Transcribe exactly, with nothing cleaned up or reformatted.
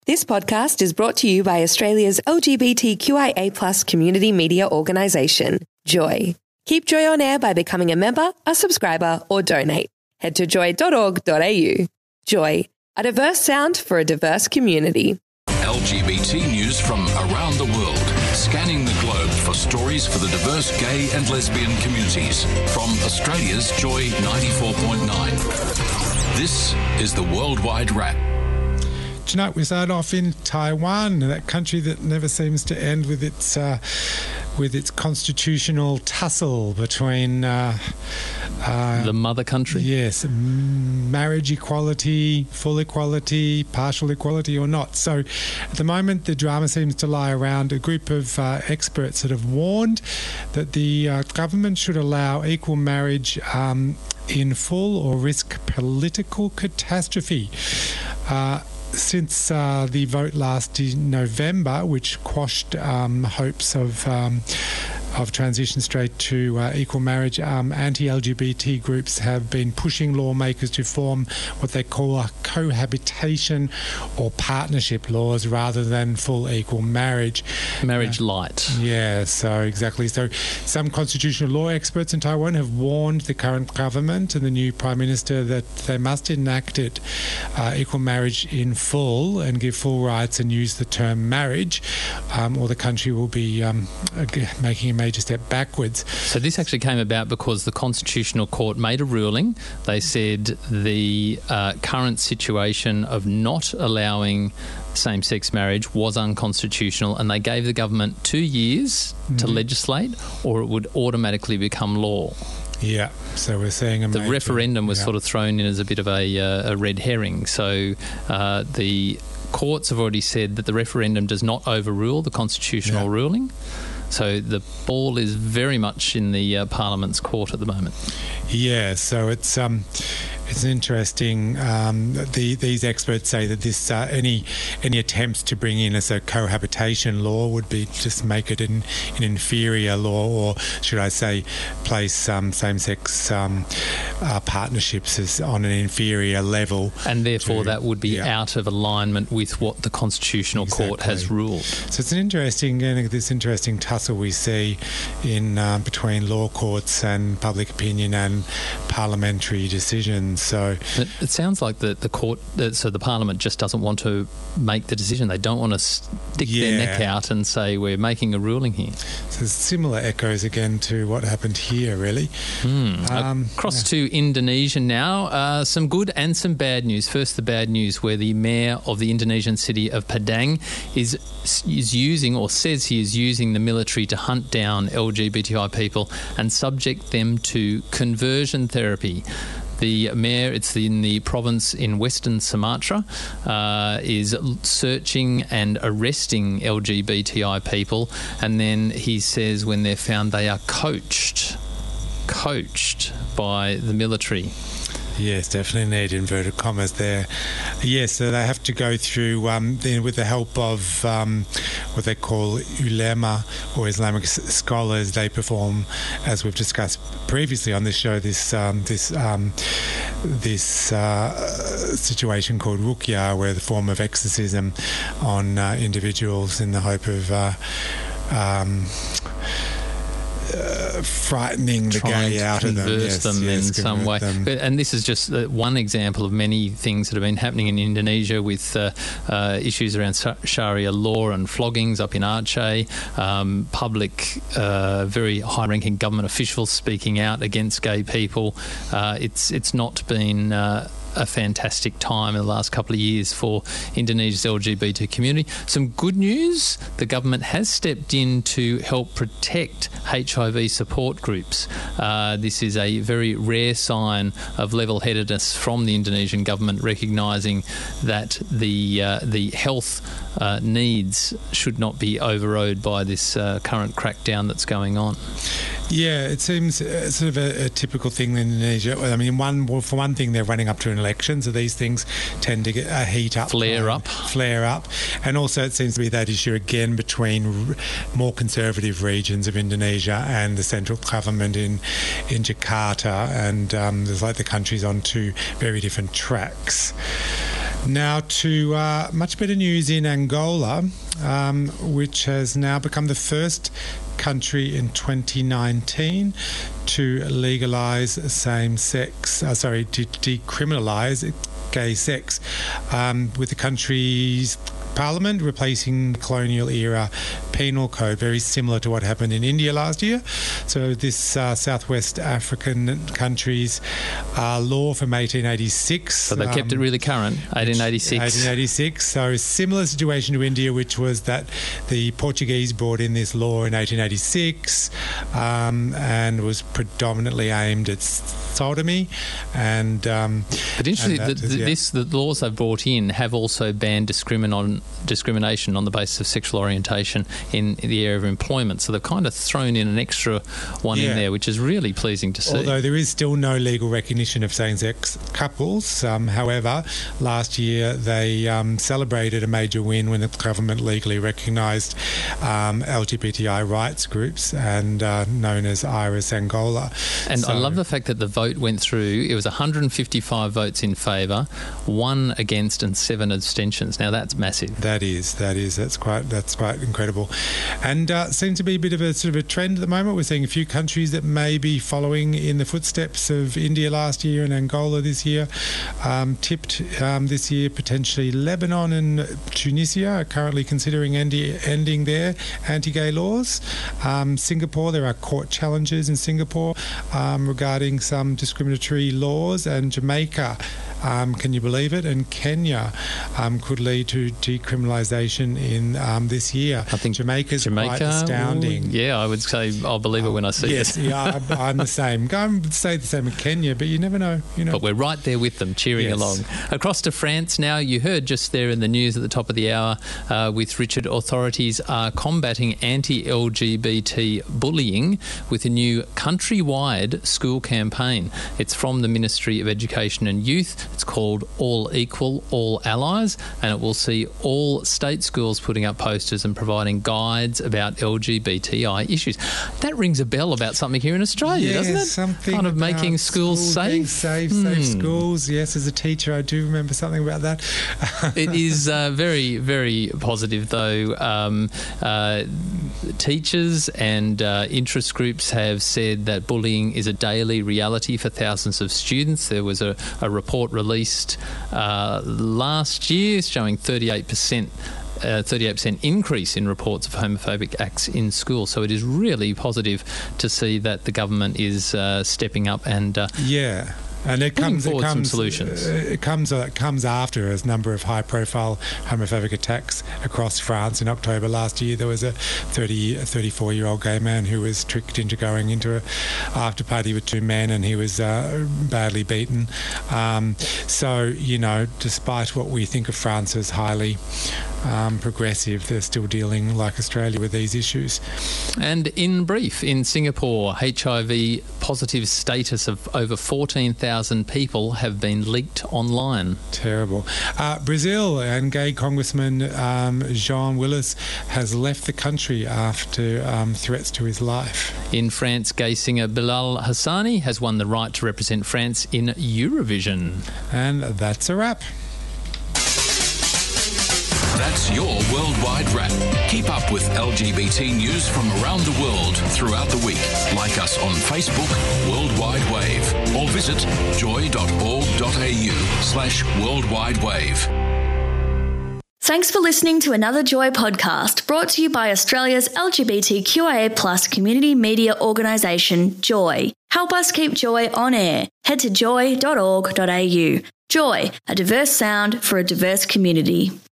This podcast is brought to you by Australia's L G B T Q I A plus community media organisation, Joy. Keep Joy on air by becoming a member, a subscriber or donate. Head to joy dot org dot a u. Joy, a diverse sound for a diverse community. L G B T news from around the world. Scanning the globe for stories for the diverse gay and lesbian communities. From Australia's Joy ninety-four point nine. This is the Worldwide Wrap. Tonight we start off in Taiwan, that country that never seems to end with its uh, with its constitutional tussle between uh, uh, the mother country. Yes, marriage equality, full equality, partial equality, or not. So, at the moment, the drama seems to lie around a group of uh, experts that have warned that the uh, government should allow equal marriage Um, in full or risk political catastrophe. Uh, Since uh, the vote last November, which quashed um, hopes of um, of transition straight to uh, equal marriage, um, anti-L G B T groups have been pushing lawmakers to form what they call a cohabitation or partnership laws rather than full equal marriage. Marriage uh, light. Yeah, so exactly. So some constitutional law experts in Taiwan have warned the current government and the new Prime Minister that they must enact it, uh, equal marriage in full and give full rights and use the term marriage, um, or the country will be um, making a major step backwards. So this actually came about because the Constitutional Court made a ruling. They said the uh, current situation of not allowing same-sex marriage was unconstitutional, and they gave the government two years mm-hmm. to legislate, or it would automatically become law. Yeah, so we're seeing a the major, referendum was yeah. sort of thrown in as a bit of a, uh, a red herring. So uh, the courts have already said that the referendum does not overrule the constitutional yeah. ruling. So the ball is very much in the uh, Parliament's court at the moment. Yeah, so it's um, it's interesting. Um, the, these experts say that this uh, any any attempts to bring in as a cohabitation law would be just make it an, an inferior law, or should I say, place um, same-sex um, uh, partnerships as on an inferior level, and therefore to, that would be yeah. out of alignment with what the Constitutional exactly. Court has ruled. So it's an interesting, uh, this interesting tussle we see in uh, between law courts and public opinion and parliamentary decisions. So it, it sounds like the the court, uh, so the Parliament just doesn't want to make the decision. They don't want to stick yeah. their neck out and say we're making a ruling here. So similar echoes again to what happened here, really. Mm. Um, Across yeah. to Indonesia now. Uh, some good and some bad news. First, the bad news, where the mayor of the Indonesian city of Padang is is using, or says he is using, the military to hunt down L G B T I people and subject them to conversion therapy. The mayor, it's in the province in Western Sumatra, uh, is searching and arresting L G B T I people, and then he says when they're found they are coached, coached by the military. Yes, definitely need inverted commas there. Yes, so they have to go through, um, then with the help of um, what they call ulema, or Islamic s- scholars. They perform, as we've discussed previously on this show, this um, this um, this uh, situation called ruqyah, where the form of exorcism on uh, individuals in the hope of Uh, um, Uh, frightening the Trying gay out of them, converse yes, them yes, in some way. them. But, and this is just uh, one example of many things that have been happening in Indonesia with uh, uh, issues around Sharia law and floggings up in Aceh, um, public, uh, very high-ranking government officials speaking out against gay people. Uh, it's it's not been Uh, a fantastic time in the last couple of years for Indonesia's L G B T community. Some good news, the government has stepped in to help protect H I V support groups. Uh, this is a very rare sign of level-headedness from the Indonesian government, recognising that the uh, the health uh, needs should not be overrode by this uh, current crackdown that's going on. Yeah, it seems uh, sort of a, a typical thing in Indonesia. I mean, one well, for one thing, they're running up to an election, so these things tend to get uh, heat up, flare um, up, flare up, and also it seems to be that issue again between r- more conservative regions of Indonesia and the central government in in Jakarta, and um, there's like the country's on two very different tracks. Now to uh, much better news in Angola, um, which has now become the first country in twenty nineteen to legalise same-sex, uh, sorry, to decriminalise gay sex, um, with the country's Parliament replacing the colonial-era penal code, very similar to what happened in India last year. So this uh, Southwest African country's uh, law from eighteen eighty-six. So they um, kept it really current, eighteen eighty-six. eighteen eighty-six. So similar situation to India, which was that the Portuguese brought in this law in eighteen eighty-six um, and was predominantly aimed at sodomy. And um, but interestingly, and the, the, yeah. this the laws they've brought in have also banned discrimin- on, discrimination on the basis of sexual orientation in, in the area of employment. So they've kind of thrown in an extra one yeah. in there, which is really pleasing to see. Although there is still no legal recognition of same-sex couples. Um, however, last year they um, celebrated a major win when the government legally recognised um, L G B T I rights groups, and uh, known as Iris Angola. And so, I love the fact that the vote went through. It was one hundred fifty-five votes in favour, one against and seven abstentions. Now that's massive. That is, that is, that's quite, that's quite incredible, and uh, seems to be a bit of a sort of a trend at the moment. We're seeing a few countries that may be following in the footsteps of India last year and Angola this year. Um, tipped um, this year, potentially Lebanon and Tunisia are currently considering endi- ending their anti-gay laws. Um, Singapore, there are court challenges in Singapore um, regarding some discriminatory laws, and Jamaica. Um, can you believe it? And Kenya um, could lead to decriminalisation in um, this year. I think Jamaica's Jamaica, quite astounding. Ooh, yeah, I would say I'll believe it when I see yes, it. yeah, I'm, I'm the same. Go and say the same in Kenya, but you never know. You know. But we're right there with them, cheering Yes. along. Across to France now. You heard just there in the news at the top of the hour uh, with Richard, authorities are combating anti-L G B T bullying with a new countrywide school campaign. It's from the Ministry of Education and Youth. It's called All Equal, All Allies, and it will see all state schools putting up posters and providing guides about L G B T I issues. That rings a bell about something here in Australia, yes, doesn't it? Something kind of making schools, schools safe. Being safe, mm. safe schools. Yes, as a teacher, I do remember something about that. It is uh, very, very positive, though. Um, uh, teachers and uh, interest groups have said that bullying is a daily reality for thousands of students. There was a, a report released uh, last year showing thirty-eight percent Uh, thirty-eight percent increase in reports of homophobic acts in school. So it is really positive to see that the government is uh, stepping up and uh, yeah. And it putting comes, forward it comes, some solutions. Uh, it comes, uh, it comes after a number of high-profile homophobic attacks across France. In October last year, there was a thirty, thirty-four-year-old gay man who was tricked into going into a after-party with two men, and he was uh, badly beaten. Um, so, you know, despite what we think of France as highly um, progressive, they're still dealing, like Australia, with these issues. And in brief, in Singapore, H I V positive status of over fourteen thousand people have been leaked online. Terrible. Uh, Brazil, and gay Congressman um, Jean Willis has left the country after um, threats to his life. In France, gay singer Bilal Hassani has won the right to represent France in Eurovision. And that's a wrap. That's your Worldwide Wrap. Keep up with L G B T news from around the world throughout the week. Like us on Facebook, Worldwide Wave, or visit joy.org.au slash Worldwide Wave. Thanks for listening to another Joy podcast brought to you by Australia's L G B T Q I A plus community media organisation, Joy. Help us keep Joy on air. Head to joy dot org dot a u. Joy, a diverse sound for a diverse community.